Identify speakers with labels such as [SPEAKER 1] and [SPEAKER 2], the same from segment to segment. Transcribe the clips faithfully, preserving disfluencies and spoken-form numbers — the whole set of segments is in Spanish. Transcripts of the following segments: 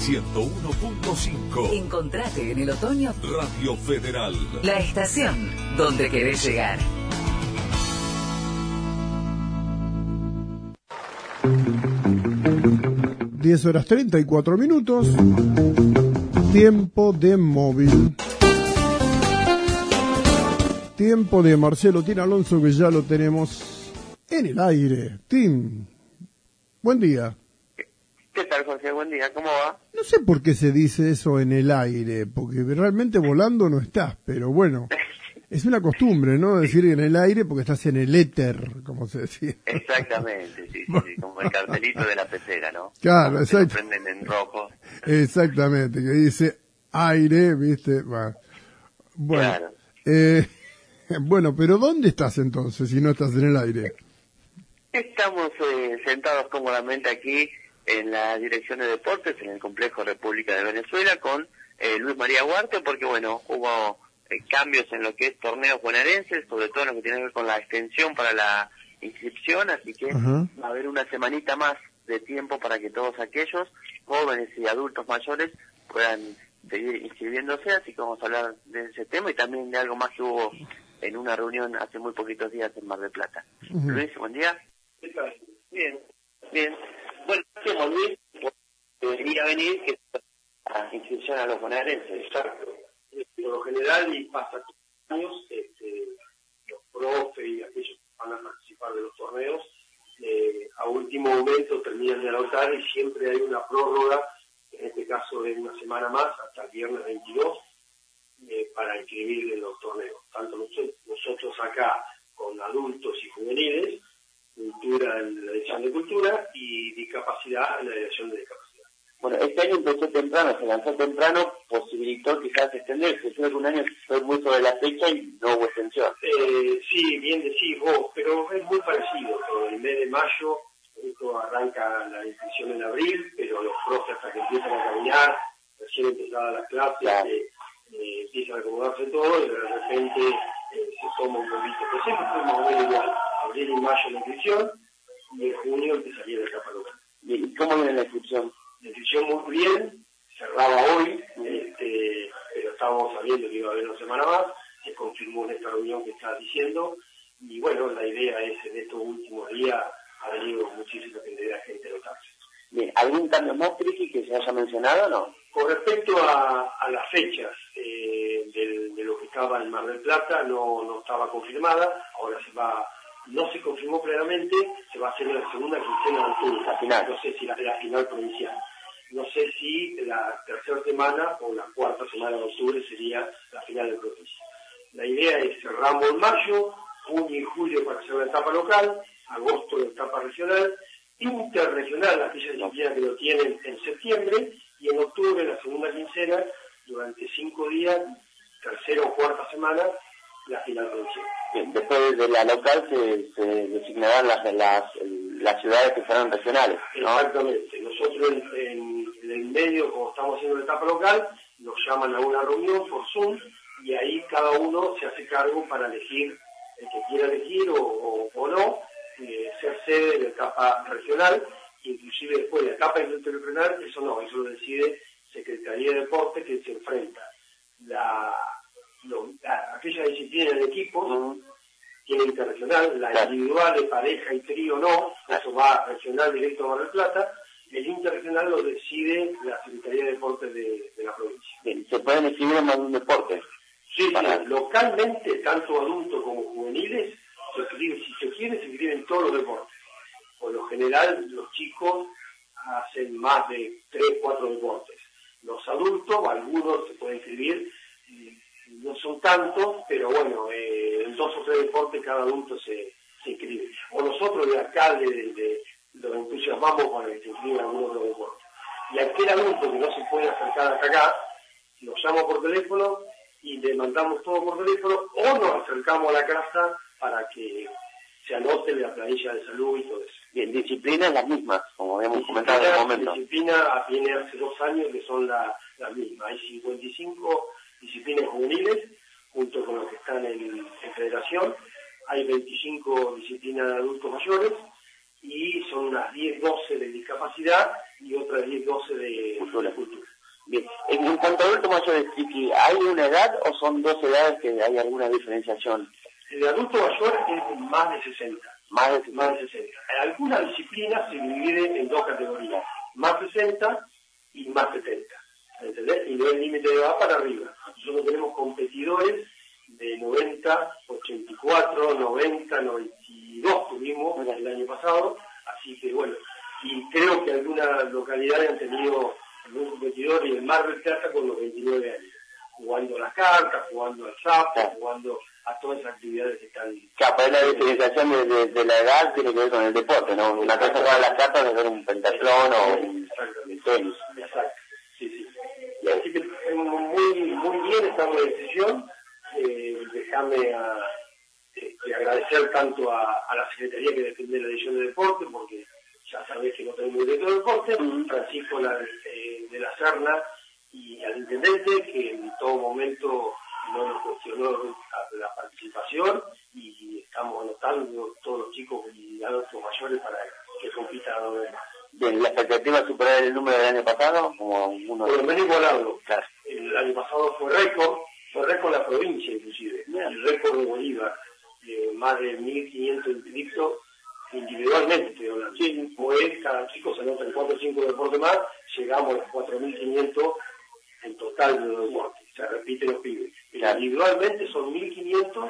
[SPEAKER 1] ciento uno punto cinco.
[SPEAKER 2] Encontrate en el otoño
[SPEAKER 1] Radio Federal.
[SPEAKER 2] La estación donde querés llegar.
[SPEAKER 3] diez horas treinta y cuatro minutos. Tiempo de móvil. Tiempo de Marcelo Tin Alonso, que ya lo tenemos en el aire. Tim, buen día.
[SPEAKER 4] ¿Qué tal, Jorge? Buen día, ¿cómo va?
[SPEAKER 3] No sé por qué se dice eso en el aire, porque realmente volando no estás, pero bueno, es una costumbre, ¿no? Decir en el aire porque estás en el éter, como se decía.
[SPEAKER 4] Exactamente, sí, sí, sí, como el cartelito de la pecera, ¿no?
[SPEAKER 3] Claro, exacto.
[SPEAKER 4] Que prenden en rojo.
[SPEAKER 3] Exactamente, que dice aire, ¿viste? Bueno,
[SPEAKER 4] Claro.
[SPEAKER 3] eh, bueno, pero ¿dónde estás entonces si no estás en el aire?
[SPEAKER 4] Estamos eh, sentados cómodamente aquí en la Dirección de Deportes, en el Complejo República de Venezuela, con eh, Luis María Huarte, porque bueno, hubo eh, cambios en lo que es torneos bonaerenses, sobre todo en lo que tiene que ver con la extensión para la inscripción, así que
[SPEAKER 3] Ajá.
[SPEAKER 4] va a haber una semanita más de tiempo para que todos aquellos jóvenes y adultos mayores puedan seguir inscribiéndose, así que vamos a hablar de ese tema y también de algo más que hubo en una reunión hace muy poquitos días en Mar del Plata.
[SPEAKER 3] Uh-huh.
[SPEAKER 4] Luis, buen día. ¿Qué tal? Bien, bien. Bueno, gracias, Luis, por debería venir que la inscripción a los bonaerenses.
[SPEAKER 5] Exacto. Por lo general, y pasa todos los años, este, los profes y aquellos que van a participar de los torneos, eh, a último momento terminan de anotar y siempre hay una prórroga, en este caso de una semana más, hasta el viernes veintidós, eh, para inscribir en los torneos. Tanto nosotros, nosotros acá, con adultos y juveniles, cultura en la dirección de cultura y discapacidad en la dirección de discapacidad.
[SPEAKER 4] Bueno, este año empezó temprano, se lanzó temprano, posibilitó quizás extenderse. Creo que un año fue muy sobre la fecha y no hubo extensión.
[SPEAKER 5] Eh, sí, bien decís vos, pero es muy parecido. El mes de mayo esto arranca la inscripción en abril, pero los profes hasta que empiezan a caminar, recién empezadas las clases,
[SPEAKER 4] Claro.
[SPEAKER 5] eh, eh, empiezan a acomodarse todo y de repente eh, se toma un poquito. Pero siempre fue más o menos igual. Abril y mayo la inscripción y en junio empezaría la etapa local.
[SPEAKER 4] ¿Y cómo viene la inscripción?
[SPEAKER 5] La inscripción muy bien, cerraba hoy, este, pero estábamos sabiendo que iba a haber una semana más, se confirmó en esta reunión que estás diciendo, y bueno, la idea es en estos últimos días ha venido muchísima cantidad de gente a anotarse.
[SPEAKER 4] Bien, ¿algún cambio más, Triki, que se haya mencionado o no?
[SPEAKER 5] Con respecto a, a las fechas eh, del, de lo que estaba en Mar del Plata, no, no estaba confirmada, ahora se va, no se confirmó plenamente, se va a hacer en la segunda quincena de octubre,
[SPEAKER 4] La final.
[SPEAKER 5] no sé si la, la final provincial, no sé si la tercera semana o la cuarta semana de octubre sería la final de provincia. La idea es cerramos en mayo, junio y julio para hacer la etapa local, agosto la etapa regional, interregional, aquellas disciplinas que lo tienen en septiembre, y en octubre, la segunda quincena, durante cinco días, tercera o cuarta semana, la final provincial.
[SPEAKER 4] Bien, después de la local se, se designarán las, las, las ciudades que serán regionales, ¿no?
[SPEAKER 5] Exactamente. Nosotros en, en, en el medio, como estamos haciendo la etapa local, nos llaman a una reunión por Zoom, y ahí cada uno se hace cargo para elegir el que quiera elegir o, o, o no, eh, ser sede de la etapa regional, inclusive después de la etapa interregional, eso no, eso lo decide Secretaría de Deportes, que se enfrenta la, lo, la aquella disciplina de equipo, uh-huh. Tiene interregional, la claro. Individual de pareja y trío no, eso va regional directo a Mar del Plata, el interregional lo decide la Secretaría de Deportes de, de la provincia.
[SPEAKER 4] Bien, ¿se pueden inscribir en algún deporte?
[SPEAKER 5] Sí, para... sí, localmente, tanto adultos como juveniles, se inscriben, si se quiere, se inscriben en todos los deportes. Por lo general, los chicos hacen más de tres, cuatro deportes. Los adultos, algunos se pueden inscribir, no son tantos, pero bueno, eh, en dos o tres deportes cada adulto se, se inscribe. O nosotros de acá de, de, de, los entusiasmamos para que se inscriban en algunos de los deportes. Y aquel adulto que no se puede acercar hasta acá, nos llama por teléfono y le mandamos todo por teléfono, o nos acercamos a la casa para que se anote la planilla de salud y todo eso.
[SPEAKER 4] Bien, disciplinas las mismas, como habíamos comentado en el momento.
[SPEAKER 5] Disciplina viene hace dos años que son las la mismas. Hay cincuenta y cinco disciplinas juveniles, junto con los que están en, en federación. Hay veinticinco disciplinas de adultos mayores y son unas diez, doce de discapacidad y otras diez, doce de cultura. cultura.
[SPEAKER 4] Bien, en cuanto a adulto mayor, ¿hay una edad o son dos edades que hay alguna diferenciación?
[SPEAKER 5] El adulto mayor es más de sesenta.
[SPEAKER 4] Más de sesenta.
[SPEAKER 5] Más de sesenta. En algunas disciplinas se divide en dos categorías, más sesenta y más setenta. ¿Entendés? Y no hay límite de edad para arriba. Nosotros tenemos competidores de noventa, ochenta y cuatro, noventa, noventa y dos tuvimos el año pasado, así que bueno, y creo que algunas localidades han tenido algún competidor y el Mar del Plata con los veintinueve años, jugando a las cartas, jugando al sapo, jugando a todas esas actividades que están...
[SPEAKER 4] Claro, pues la diferenciación de, de, de la edad tiene que ver con el deporte, ¿no? Una cosa jugar a las cartas de ver un pentatlón o un tenis.
[SPEAKER 5] Exacto, sí, sí. Y así que muy, muy bien estamos en decisión. Eh, déjame a, eh, agradecer tanto a, a la Secretaría que defiende la Dirección de Deporte, porque ya sabés que no tenemos director de deporte, uh-huh. Francisco la, eh, de la Serna y al intendente, que en todo momento no nos cuestionó la participación y estamos anotando todos los chicos y adultos mayores para que compitan a doble.
[SPEAKER 4] Bien, ¿la expectativa es superar el número del año pasado? Como uno...
[SPEAKER 5] Por lo menos igualado. Claro. El año pasado fue récord, fue récord la provincia inclusive, bien. El récord de Bolívar, de más de mil quinientos inscritos individualmente, estoy hablando. Sí, pues cada chico se anota en cuatro o cinco deportes más, llegamos a los cuatro mil quinientos en total de los deportes, se repiten los pibes. Claro. Individualmente son mil quinientos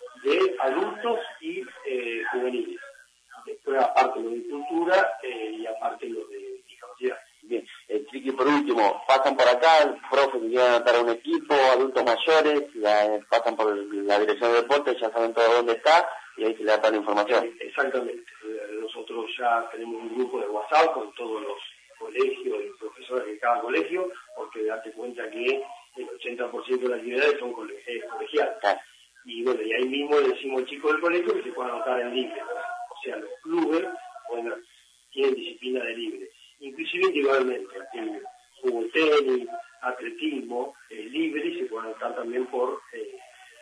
[SPEAKER 5] de adultos y eh, juveniles. Después aparte los de cultura eh, y aparte los de discapacidad.
[SPEAKER 4] Bien, eh, Triqui, por último, pasan por acá, el profe que quieren anotar a un equipo, adultos mayores, la, pasan por la dirección de deportes, ya saben todo dónde está y ahí se le da toda la información.
[SPEAKER 5] Exactamente, nosotros ya tenemos un grupo de WhatsApp con todos los colegios y profesores de cada colegio, porque date cuenta que el ochenta por ciento de las actividades son colegiales. Claro. Y bueno, y ahí mismo le decimos al chico del colegio que se pueda anotar en libre. O sea, los clubes, bueno, tienen disciplina de libre. Inclusive individualmente, el fútbol, tenis, atletismo, eh, libre, y se puede anotar también por, eh,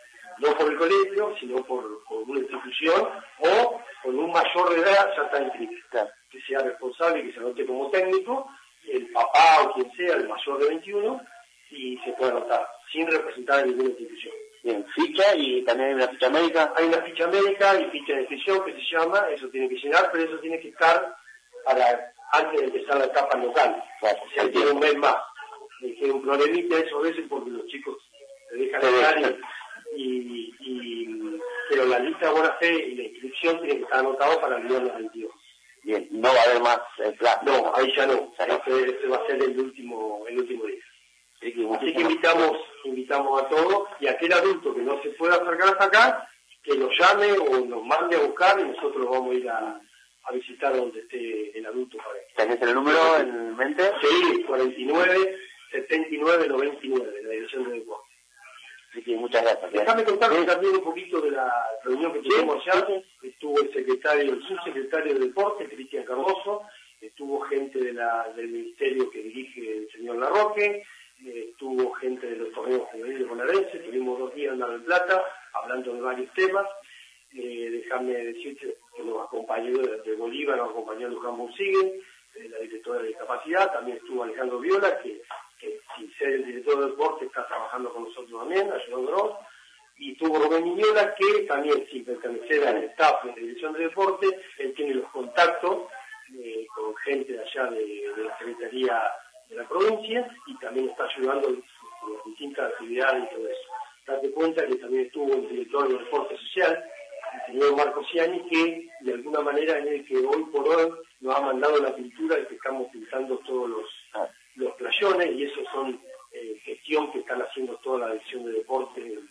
[SPEAKER 5] no por el colegio, sino por, por una institución, o con un mayor de edad ya está inscrito. Claro. Que sea responsable y que se anote como técnico, el papá o quien sea, el mayor de veintiuno, y se puede anotar, sin representar a ninguna institución.
[SPEAKER 4] Bien, ficha y también hay una ficha médica.
[SPEAKER 5] Hay una ficha médica y ficha de inscripción que se llama, eso tiene que llenar, pero eso tiene que estar para antes de empezar la etapa local. Claro, o sea, tiene un mes más. Tiene un problemita eso a veces porque los chicos se dejan entrar y, y, y, pero la lista de buena fe y la inscripción tiene que estar anotado para el viernes veintidós.
[SPEAKER 4] Bien, no va a haber más eh, plazo.
[SPEAKER 5] No, ahí ya no. Este, este va a ser el último, el último día. Así que, Así que invitamos, invitamos a todos y a aquel adulto que no se pueda acercar hasta acá, que nos llame o nos mande a buscar y nosotros vamos a ir a, a visitar donde esté el adulto para él.
[SPEAKER 4] ¿Tenés el número en mente?
[SPEAKER 5] Sí, cuarenta y nueve, setenta y nueve, noventa y nueve, de la Dirección de Deporte.
[SPEAKER 4] Sí, sí, muchas gracias.
[SPEAKER 5] Déjame contarte sí. también un poquito de la reunión que tuvimos allá. Estuvo el secretario, el subsecretario de Deporte, Cristian Cardoso, estuvo gente de la, del ministerio que dirige el señor Larroque, estuvo gente de los torneos juveniles bonaerenses, tuvimos dos días en Mar del Plata hablando de varios temas. Eh, déjame decirte que nos acompañó de, de Bolívar, nos acompañó Luján Bonsiguen, eh, la directora de discapacidad, también estuvo Alejandro Viola, que, que sin ser el director de deporte está trabajando con nosotros también, ayudándonos, y estuvo Rubén Miñola, que también sin pertenecer al staff de la Dirección de Deporte, él tiene los contactos eh, con gente de allá de, de la Secretaría de la provincia y también está ayudando en las distintas actividades y todo eso. Date cuenta que también estuvo el director de deporte social, el señor Marco Ciani, que de alguna manera es el que hoy por hoy nos ha mandado la pintura y que estamos pintando todos los, los playones, y eso son eh, gestión que están haciendo toda la dirección de deporte en,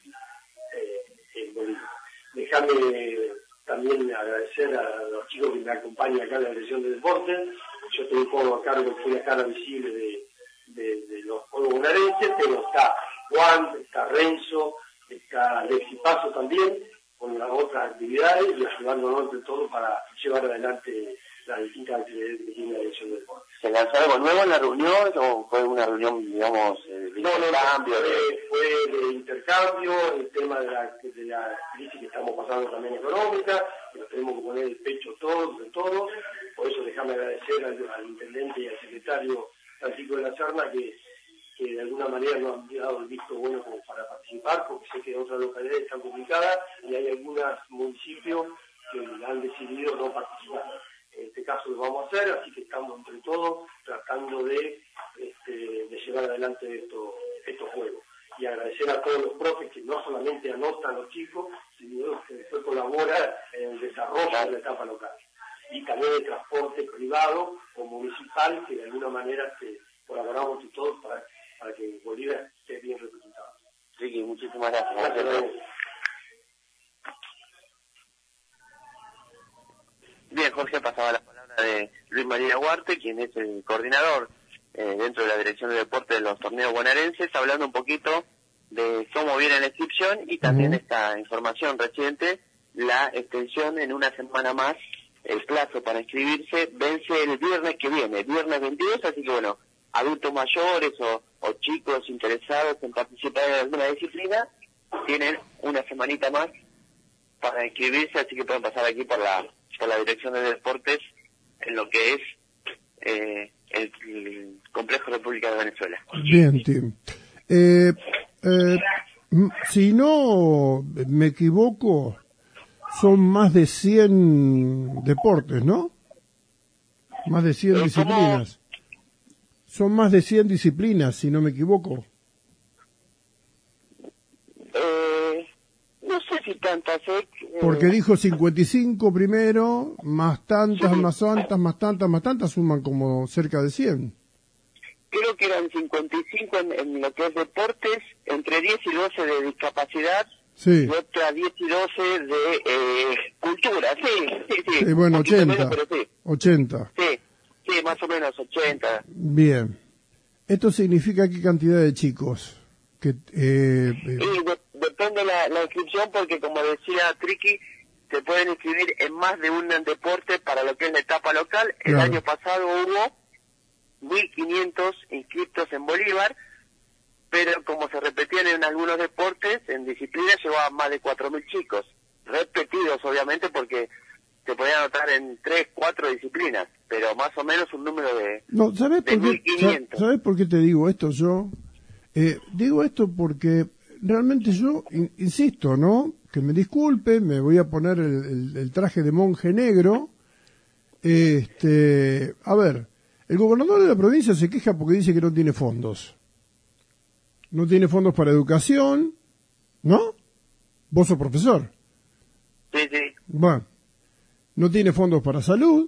[SPEAKER 5] eh, en Bolivia. Déjame también agradecer a los chicos que me acompañan acá en la dirección de deporte. Yo tengo un poco a cargo, fui la cara visible de, de, de los juegos bonaerenses, pero está Juan, está Renzo, está Alexi Paso también, con las otras actividades y ayudándonos entre todos para llevar adelante las distintas actividades que tiene la dirección del deporte.
[SPEAKER 4] ¿Se lanzó algo nuevo en la reunión o fue una reunión, digamos, eh, de
[SPEAKER 5] no,
[SPEAKER 4] intercambio?
[SPEAKER 5] No, fue, fue de intercambio, el tema de la, de la crisis que estamos pasando también económica, que los tenemos que poner el pecho todos, de todos. Por eso déjame agradecer al, al intendente y al secretario Francisco de la Serna que, que de alguna manera nos han dado el visto bueno como para participar, porque sé que otras localidades están complicadas y hay algunos municipios que han decidido no participar. En este caso lo vamos a hacer, así que estamos entre todos tratando de, este, de llevar adelante estos, estos juegos. Y agradecer a todos los profes que no solamente anotan a los chicos, sino que después colaboran en el desarrollo de la etapa local. Y también el transporte privado o municipal, que de alguna manera este, colaboramos todos para, para que Bolívar esté bien representado.
[SPEAKER 4] Ricky, muchísimas gracias.
[SPEAKER 5] Gracias, gracias.
[SPEAKER 4] Bien, Jorge, pasaba la palabra de Luis María Huarte, quien es el coordinador eh, dentro de la Dirección de Deporte de los torneos bonaerenses, hablando un poquito de cómo viene la inscripción y también uh-huh. esta información reciente, la extensión en una semana más, el plazo para inscribirse vence el viernes que viene, viernes veintidós, así que bueno, adultos mayores o, o chicos interesados en participar en alguna disciplina, tienen una semanita más para inscribirse, así que pueden pasar aquí por la por la Dirección de Deportes en lo que es eh, el, el Complejo República de Venezuela.
[SPEAKER 3] Bien, Tim. Eh, eh, si no me equivoco, son más de cien deportes, ¿no? Más de cien disciplinas. Son más de cien disciplinas, si no me equivoco.
[SPEAKER 4] Eh, no sé si tantas, ¿eh?
[SPEAKER 3] Porque dijo cincuenta y cinco primero, más tantas, más tantas, más tantas, más tantas, suman como cerca de cien.
[SPEAKER 4] Creo que eran cincuenta y cinco en, en lo que es deportes, entre diez y doce de discapacidad,
[SPEAKER 3] sí.
[SPEAKER 4] Y otra diez y doce de eh, cultura, sí, sí, sí.
[SPEAKER 3] Y bueno, ochenta,
[SPEAKER 4] menos, pero sí.
[SPEAKER 3] ochenta.
[SPEAKER 4] Sí, sí, más o menos ochenta.
[SPEAKER 3] Bien. ¿Esto significa qué cantidad de chicos? Que, eh, eh...
[SPEAKER 4] Y de, depende la, la inscripción, porque como decía Triqui, se pueden inscribir en más de un deporte para lo que es la etapa local. El
[SPEAKER 3] claro.
[SPEAKER 4] año pasado hubo mil quinientos inscriptos en Bolívar, pero como se repetían en algunos deportes, en disciplinas llevaban más de cuatro mil chicos, repetidos obviamente porque se podían anotar en tres, cuatro disciplinas, pero más o menos un número de,
[SPEAKER 3] no, ¿sabes
[SPEAKER 4] de
[SPEAKER 3] por qué,
[SPEAKER 4] mil quinientos.
[SPEAKER 3] ¿Sabes por qué te digo esto yo? Eh, digo esto porque realmente yo, in, insisto, ¿no? Que me disculpe, me voy a poner el, el, el traje de monje negro. Este, a ver, el gobernador de la provincia se queja porque dice que no tiene fondos. No tiene fondos para educación, ¿no? Vos sos profesor.
[SPEAKER 4] Sí, sí.
[SPEAKER 3] Bueno, no tiene fondos para salud,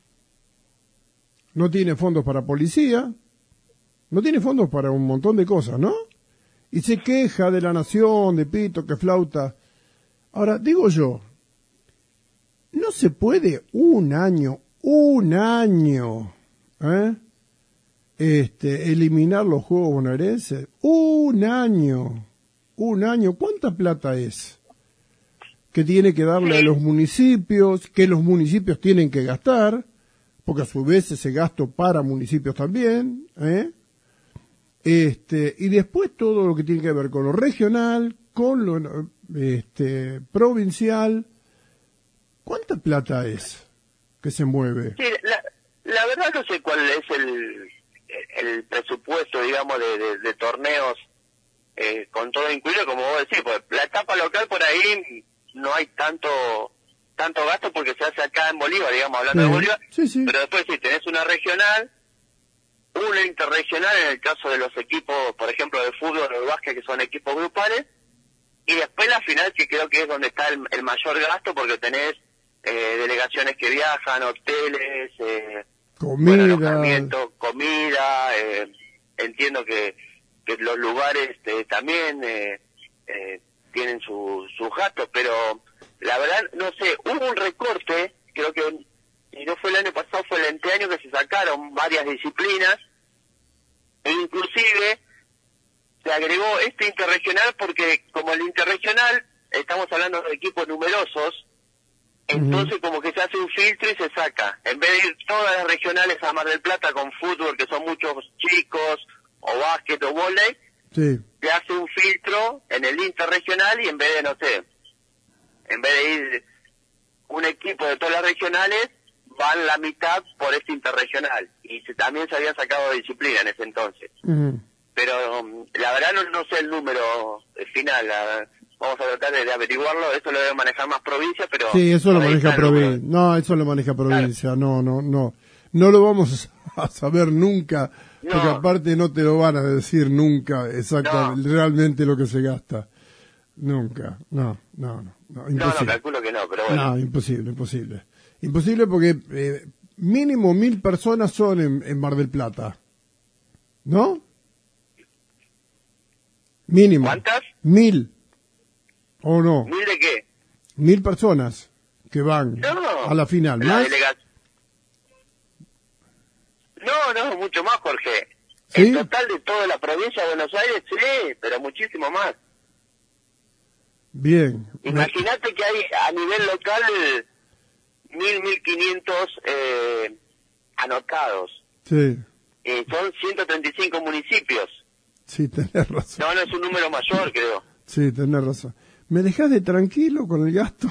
[SPEAKER 3] no tiene fondos para policía, no tiene fondos para un montón de cosas, ¿no? Y se queja de la nación, de pito, que flauta. Ahora, digo yo, no se puede un año, un año, ¿eh? Este, eliminar los juegos bonaerenses. Un año, un año. ¿Cuánta plata es? Que tiene que darle a los municipios, que los municipios tienen que gastar, porque a su vez ese gasto para municipios también, ¿eh? Este, y después todo lo que tiene que ver con lo regional, con lo este, provincial. ¿Cuánta plata es que se mueve?
[SPEAKER 4] Sí, la, la verdad no sé cuál es el, el presupuesto, digamos, de, de, de torneos eh, con todo incluido, como vos decís, pues la etapa local por ahí no hay tanto tanto gasto porque se hace acá en Bolívar, digamos, hablando
[SPEAKER 3] sí,
[SPEAKER 4] de Bolívar,
[SPEAKER 3] sí, sí.
[SPEAKER 4] Pero después sí, tenés una regional, una interregional en el caso de los equipos, por ejemplo, de fútbol o de básquet, que son equipos grupales, y después la final, que creo que es donde está el, el mayor gasto, porque tenés eh, delegaciones que viajan, hoteles, eh,
[SPEAKER 3] comida,
[SPEAKER 4] bueno, alojamiento, comida, eh, entiendo que, que los lugares eh, también eh, eh, tienen su, sus gastos, pero la verdad, no sé, hubo un recorte, creo que, y no fue el año pasado, fue el anteaño que se sacaron varias disciplinas, e inclusive se agregó este interregional porque como el interregional, estamos hablando de equipos numerosos, entonces uh-huh. como que se hace un filtro y se saca. En vez de ir todas las regionales a Mar del Plata con fútbol, que son muchos chicos, o básquet o vóley,
[SPEAKER 3] sí.
[SPEAKER 4] se hace un filtro en el interregional y en vez de, no sé, en vez de ir un equipo de todas las regionales, van la mitad por este interregional. Y se, también se había sacado de disciplina en ese entonces.
[SPEAKER 3] Uh-huh.
[SPEAKER 4] Pero um, la verdad no, no sé el número final. La, vamos a tratar de, de averiguarlo. Eso lo debe manejar más provincia, pero...
[SPEAKER 3] Sí, eso lo
[SPEAKER 4] ahí
[SPEAKER 3] maneja
[SPEAKER 4] está el
[SPEAKER 3] provincia.
[SPEAKER 4] número.
[SPEAKER 3] No, eso lo maneja provincia. Claro. No, no, no. No lo vamos a saber nunca,
[SPEAKER 4] No.
[SPEAKER 3] porque aparte no te lo van a decir nunca exactamente,
[SPEAKER 4] No.
[SPEAKER 3] realmente lo que se gasta. Nunca. No, no, no. No,
[SPEAKER 4] No,
[SPEAKER 3] imposible.
[SPEAKER 4] no, calculo que no, pero bueno.
[SPEAKER 3] No, imposible, imposible. Imposible porque eh, mínimo mil personas son en, en Mar del Plata. ¿No? Mínimo.
[SPEAKER 4] ¿Cuántas?
[SPEAKER 3] Mil. ¿O no?
[SPEAKER 4] ¿Mil de qué?
[SPEAKER 3] Mil personas que van
[SPEAKER 4] No.
[SPEAKER 3] a la final.
[SPEAKER 4] La
[SPEAKER 3] ¿Más?
[SPEAKER 4] delega- No, no, mucho más, Jorge.
[SPEAKER 3] ¿Sí?
[SPEAKER 4] El total de toda la provincia de Buenos Aires, sí, pero muchísimo más.
[SPEAKER 3] Bien.
[SPEAKER 4] Imagínate que hay a nivel local mil, mil quinientos eh, anotados.
[SPEAKER 3] Sí,
[SPEAKER 4] Eh, son ciento treinta y cinco municipios.
[SPEAKER 3] sí, tenés razón.
[SPEAKER 4] No, no es un número mayor, creo.
[SPEAKER 3] Sí, tenés razón. ¿Me dejás de tranquilo con el gasto?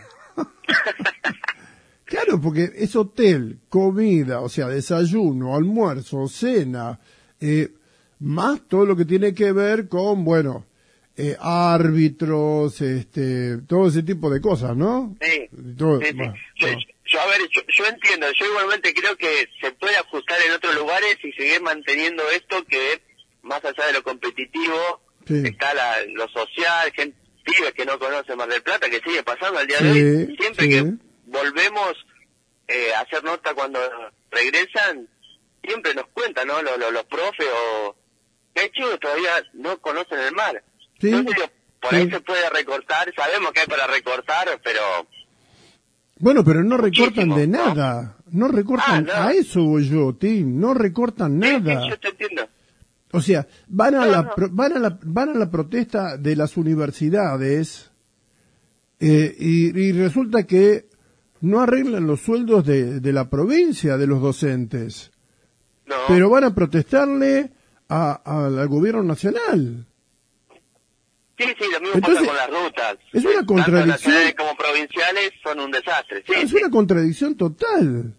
[SPEAKER 3] Claro, porque es hotel, comida, o sea, desayuno, almuerzo, cena, eh, más todo lo que tiene que ver con, bueno, eh, árbitros, este, todo ese tipo de cosas, ¿no?
[SPEAKER 4] Sí,
[SPEAKER 3] Todo-
[SPEAKER 4] sí, sí.
[SPEAKER 3] bueno,
[SPEAKER 4] Yo,
[SPEAKER 3] no.
[SPEAKER 4] yo, a ver, yo, yo entiendo, yo igualmente creo que se puede ajustar en otros lugares y seguir manteniendo esto que, más allá de lo competitivo,
[SPEAKER 3] Sí.
[SPEAKER 4] está la, lo social, gente pibes que no conoce Mar del Plata, que sigue pasando al día
[SPEAKER 3] Sí,
[SPEAKER 4] de hoy. Siempre
[SPEAKER 3] sí.
[SPEAKER 4] que volvemos eh, a hacer nota cuando regresan, siempre nos cuentan, ¿no? Los, los, los profes o... que hay chicos que todavía no conocen el mar.
[SPEAKER 3] Sí,
[SPEAKER 4] Entonces, digo, por
[SPEAKER 3] sí.
[SPEAKER 4] ahí se puede recortar, sabemos que hay para recortar, pero...
[SPEAKER 3] Bueno, pero no recortan
[SPEAKER 4] Muchísimo,
[SPEAKER 3] de
[SPEAKER 4] ¿no?
[SPEAKER 3] nada. No recortan,
[SPEAKER 4] Ah, no.
[SPEAKER 3] a eso voy yo, Tim. No recortan
[SPEAKER 4] Sí, sí,
[SPEAKER 3] nada.
[SPEAKER 4] yo te entiendo.
[SPEAKER 3] O sea, van a
[SPEAKER 4] No,
[SPEAKER 3] la
[SPEAKER 4] no.
[SPEAKER 3] pro- van a la van a la protesta de las universidades eh, y, y resulta que no arreglan los sueldos de, de la provincia de los docentes,
[SPEAKER 4] No.
[SPEAKER 3] pero van a protestarle a- a- al gobierno nacional.
[SPEAKER 4] Sí, sí, lo mismo
[SPEAKER 3] Entonces,
[SPEAKER 4] pasa con las rutas.
[SPEAKER 3] es una
[SPEAKER 4] Tanto
[SPEAKER 3] contradicción.
[SPEAKER 4] nacionales como provinciales son un desastre. Sí,
[SPEAKER 3] Es
[SPEAKER 4] sí.
[SPEAKER 3] una contradicción total.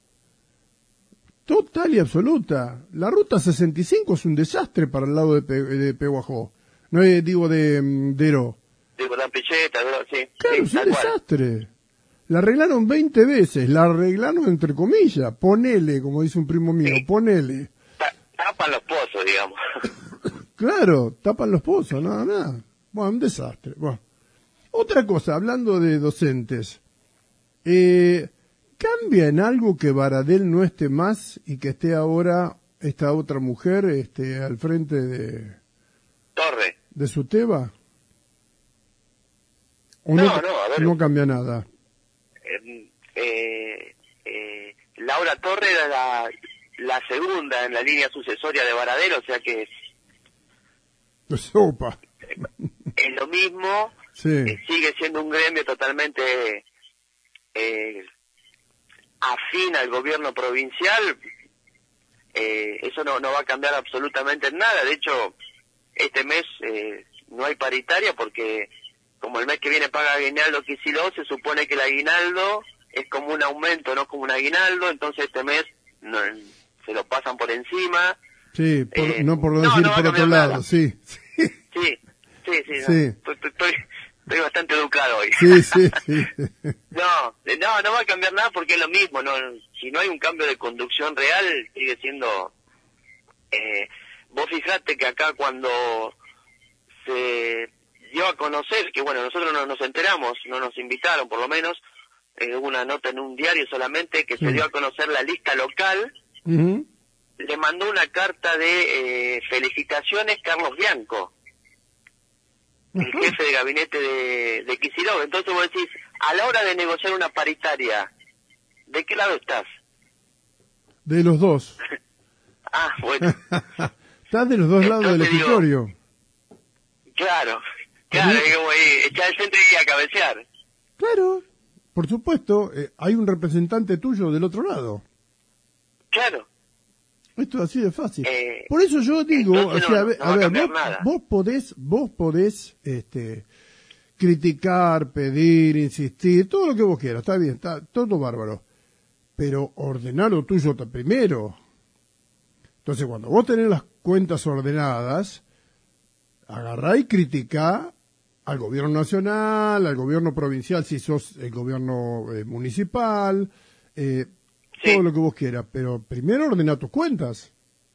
[SPEAKER 3] Total y absoluta. La ruta sesenta y cinco es un desastre para el lado de, Pe- de Pehuajó. No eh, digo de mm, Deró.
[SPEAKER 4] Digo, la picheta, sí.
[SPEAKER 3] Claro,
[SPEAKER 4] sí,
[SPEAKER 3] es un
[SPEAKER 4] tal cual.
[SPEAKER 3] desastre. La arreglaron veinte veces, la arreglaron entre comillas. Ponele, como dice un primo mío,
[SPEAKER 4] Sí.
[SPEAKER 3] ponele.
[SPEAKER 4] Ta- Tapan los pozos, digamos.
[SPEAKER 3] Claro, tapan los pozos, nada, nada. Bueno, un desastre. Bueno. Otra cosa, hablando de docentes. Eh, ¿Cambia en algo que Baradel no esté más y que esté ahora esta otra mujer este, al frente de,
[SPEAKER 4] Torre.
[SPEAKER 3] de su tema? ¿O
[SPEAKER 4] No,
[SPEAKER 3] no,
[SPEAKER 4] no, a ver.
[SPEAKER 3] no cambia nada?
[SPEAKER 4] Eh, eh, eh, Laura Torre era la, la segunda en la línea sucesoria de Baradel, o sea que es,
[SPEAKER 3] Sopa.
[SPEAKER 4] es lo mismo.
[SPEAKER 3] Sí.
[SPEAKER 4] Eh, sigue siendo un gremio totalmente eh, afín al gobierno provincial. Eh, eso no, no va a cambiar absolutamente nada. De hecho, este mes eh, no hay paritaria porque como el mes que viene paga aguinaldo Kicillof, se supone que el aguinaldo es como un aumento, no como un aguinaldo. Entonces este mes no, se lo pasan por encima.
[SPEAKER 3] Sí, por-
[SPEAKER 4] Eh,
[SPEAKER 3] no por no
[SPEAKER 4] no,
[SPEAKER 3] decir
[SPEAKER 4] no va a
[SPEAKER 3] por otro
[SPEAKER 4] cambiar
[SPEAKER 3] lado,
[SPEAKER 4] nada.
[SPEAKER 3] sí. Sí,
[SPEAKER 4] Sí, sí, sí. no.
[SPEAKER 3] Sí.
[SPEAKER 4] Estoy, estoy, estoy bastante educado hoy.
[SPEAKER 3] sí, sí. sí.
[SPEAKER 4] No, eh, no, no va a cambiar nada porque es lo mismo. No, si no hay un cambio de conducción real, sigue siendo... Eh, vos fijate que acá cuando se dio a conocer, que bueno, nosotros no nos enteramos, no nos invitaron por lo menos, eh, hubo una nota en un diario solamente que
[SPEAKER 3] Sí.
[SPEAKER 4] se dio a conocer la lista local,
[SPEAKER 3] Ujú.
[SPEAKER 4] le mandó una carta de eh, felicitaciones Carlos Bianco, el
[SPEAKER 3] Ajá.
[SPEAKER 4] jefe de gabinete de, de Kicillof. Entonces vos decís, a la hora de negociar una paritaria, ¿de qué lado estás?
[SPEAKER 3] De los dos.
[SPEAKER 4] Ah, bueno,
[SPEAKER 3] Estás de los dos lados del
[SPEAKER 4] Entonces digo-
[SPEAKER 3] escritorio.
[SPEAKER 4] claro, claro,
[SPEAKER 3] Ujú.
[SPEAKER 4] digo, ahí, echar el centro y ir a cabecear.
[SPEAKER 3] Claro, por supuesto, eh, hay un representante tuyo del otro lado.
[SPEAKER 4] Claro,
[SPEAKER 3] Esto es así de fácil.
[SPEAKER 4] Eh,
[SPEAKER 3] Por eso yo digo, o
[SPEAKER 4] entonces
[SPEAKER 3] sea,
[SPEAKER 4] no-
[SPEAKER 3] a ver,
[SPEAKER 4] no
[SPEAKER 3] a
[SPEAKER 4] va a
[SPEAKER 3] ver,
[SPEAKER 4] cambiar
[SPEAKER 3] vos,
[SPEAKER 4] nada.
[SPEAKER 3] vos podés, vos podés, este, criticar, pedir, insistir, todo lo que vos quieras, está bien, está todo bárbaro. Pero ordenar lo tuyo está primero. Entonces, cuando vos tenés las cuentas ordenadas, agarrá y criticá al gobierno nacional, al gobierno provincial, si sos el gobierno eh, municipal, eh, sí. todo lo que vos quieras, pero primero ordená tus cuentas.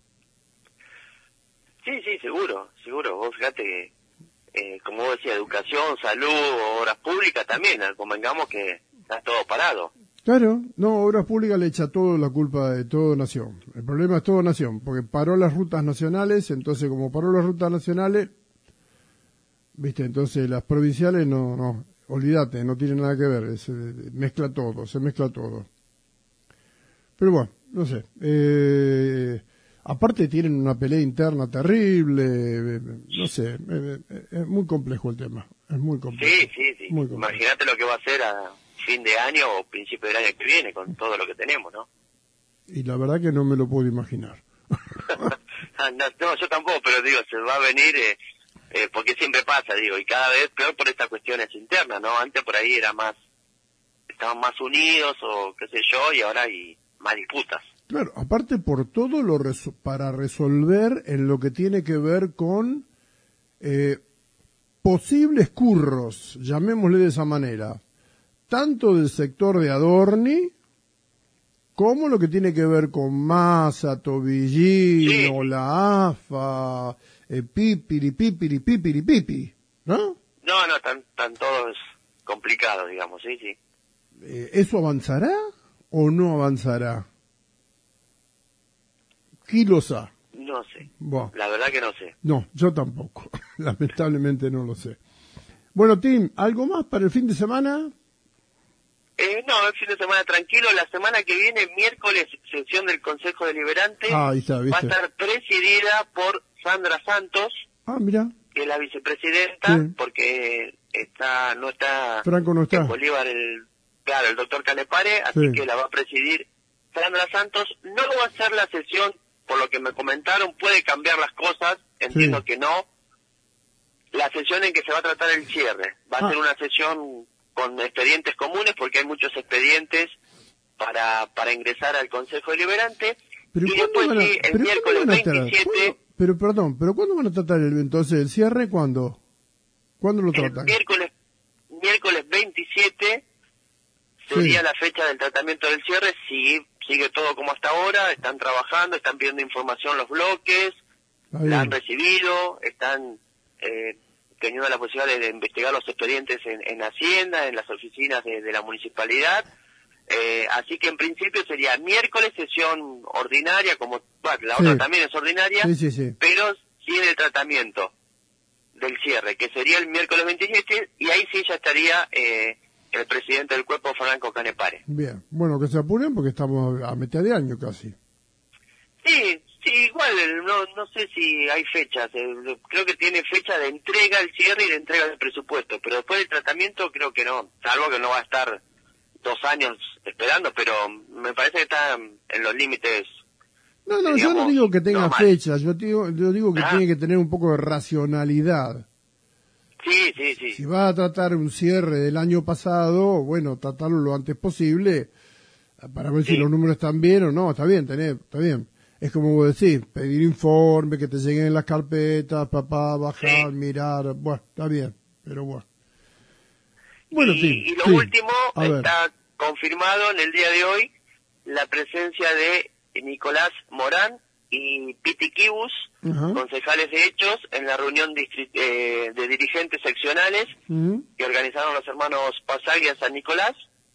[SPEAKER 4] Sí, sí, seguro, seguro. Vos fíjate que, eh, como vos decías, educación, salud, obras públicas también, convengamos que está todo parado.
[SPEAKER 3] Claro, no, Obras Públicas le echa todo la culpa de todo Nación. El problema es todo Nación, porque paró las rutas nacionales, entonces como paró las rutas nacionales, viste, entonces las provinciales no, no, olvídate, no tienen nada que ver, se mezcla todo, se mezcla todo. Pero bueno, no sé, eh, aparte tienen una pelea interna terrible, no sé, es muy complejo el tema, es muy complejo.
[SPEAKER 4] Sí, sí, sí, imagínate lo que va a hacer a fin de año o principio del año que viene con todo lo que tenemos, ¿no?
[SPEAKER 3] Y la verdad que no me lo puedo imaginar.
[SPEAKER 4] no, no, yo tampoco, pero digo, se va a venir, eh, eh, porque siempre pasa, digo, y cada vez peor por estas cuestiones internas, ¿no? Antes por ahí era más, estaban más unidos o qué sé yo, y ahora hay más disputas.
[SPEAKER 3] Claro, aparte por todo lo reso- para resolver en lo que tiene que ver con eh, posibles curros, llamémosle de esa manera, tanto del sector de Adorni, como lo que tiene que ver con Massa, Tobillino, sí. la A F A, eh, pipiri, pipiri, pipiri, pipi, ¿no?
[SPEAKER 4] No, no, están, están todos complicados, digamos, sí, sí.
[SPEAKER 3] Eh, ¿Eso avanzará o no avanzará? ¿Quién lo sabe?
[SPEAKER 4] No sé,
[SPEAKER 3] bueno,
[SPEAKER 4] la verdad que no sé.
[SPEAKER 3] No, yo tampoco, lamentablemente no lo sé. Bueno, Tim, ¿algo más para el fin de semana?
[SPEAKER 4] Eh, no, el fin de semana tranquilo. La semana que viene, miércoles, sesión del Consejo Deliberante.
[SPEAKER 3] Ah, ahí está, ¿viste?
[SPEAKER 4] Va a estar presidida por Sandra Santos.
[SPEAKER 3] Ah, mira.
[SPEAKER 4] Que es la vicepresidenta,
[SPEAKER 3] sí.
[SPEAKER 4] porque está no está...
[SPEAKER 3] Franco no está.
[SPEAKER 4] En Bolívar, el, claro, el doctor Calepare, así sí. que la va a presidir Sandra Santos. No va a ser la sesión, por lo que me comentaron, puede cambiar las cosas, entiendo sí. que no. La sesión en que se va a tratar el cierre. Va a ah. ser una sesión con expedientes comunes, porque hay muchos expedientes para para ingresar al Consejo Deliberante.
[SPEAKER 3] Pero
[SPEAKER 4] y después
[SPEAKER 3] a,
[SPEAKER 4] sí, el miércoles veintisiete...
[SPEAKER 3] Pero perdón, ¿pero cuándo van a tratar el entonces el cierre? ¿Cuándo? ¿Cuándo lo tratan?
[SPEAKER 4] El miércoles, miércoles veintisiete sería sí. la fecha del tratamiento del cierre. Si sigue todo como hasta ahora, están trabajando, están pidiendo información los bloques, la han recibido, están... Eh, teniendo la posibilidad de, de investigar los expedientes en, en Hacienda, en las oficinas de, de la municipalidad, eh, así que en principio sería miércoles sesión ordinaria, como bueno, la sí. otra también es ordinaria,
[SPEAKER 3] sí, sí, sí.
[SPEAKER 4] pero sin el tratamiento del cierre, que sería el miércoles veintisiete, y ahí sí ya estaría eh, el presidente del cuerpo, Franco Calepare.
[SPEAKER 3] Bien, bueno, que se apuren porque estamos a mitad de año casi.
[SPEAKER 4] Sí, sí, igual, no no sé si hay fechas, eh, creo que tiene fecha de entrega al cierre y de entrega del presupuesto, pero después del tratamiento creo que no, salvo que no va a estar dos años esperando, pero me parece que está en los límites.
[SPEAKER 3] No, no,
[SPEAKER 4] digamos,
[SPEAKER 3] yo no digo que tenga
[SPEAKER 4] normal.
[SPEAKER 3] fechas, yo digo, yo digo que ah. tiene que tener un poco de racionalidad.
[SPEAKER 4] Sí, sí, sí.
[SPEAKER 3] Si va a tratar un cierre del año pasado, bueno, tratarlo lo antes posible, para ver sí. si los números están bien o no, está bien, tenés, está bien. Es como vos decís, pedir informe, que te lleguen en las carpetas, papá, bajar, sí. mirar, bueno, está bien, pero bueno. Bueno,
[SPEAKER 4] y,
[SPEAKER 3] sí,
[SPEAKER 4] y lo
[SPEAKER 3] sí.
[SPEAKER 4] último,
[SPEAKER 3] A
[SPEAKER 4] está
[SPEAKER 3] ver.
[SPEAKER 4] confirmado en el día de hoy la presencia de Nicolás Morán y Piti Kibus, uh-huh. concejales de Hechos, en la reunión distri- eh, de dirigentes seccionales uh-huh. que organizaron los hermanos Pasaglia San Nicolás.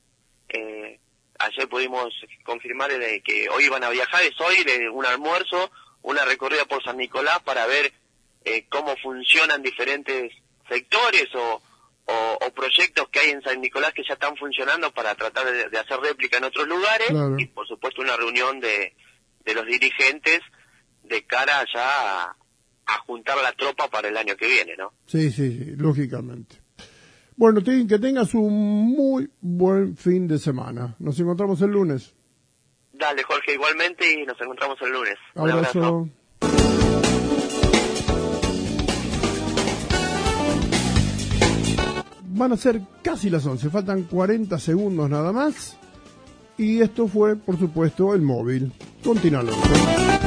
[SPEAKER 4] Eh, Ayer pudimos confirmar de que hoy van a viajar, es hoy de un almuerzo, una recorrida por San Nicolás para ver eh, cómo funcionan diferentes sectores o, o, o proyectos que hay en San Nicolás que ya están funcionando para tratar de, de hacer réplica en otros lugares, claro. y por supuesto una reunión de, de los dirigentes de cara ya a, a juntar la tropa para el año que viene, ¿no?
[SPEAKER 3] Sí, sí, sí, lógicamente. Bueno, Tim, que tengas un muy buen fin de semana. Nos encontramos el lunes.
[SPEAKER 4] Dale, Jorge, igualmente, y nos encontramos el lunes.
[SPEAKER 3] Abrazo. Un abrazo. van a ser casi las once, faltan cuarenta segundos nada más. Y esto fue, por supuesto, el móvil. Continúa, Alonso.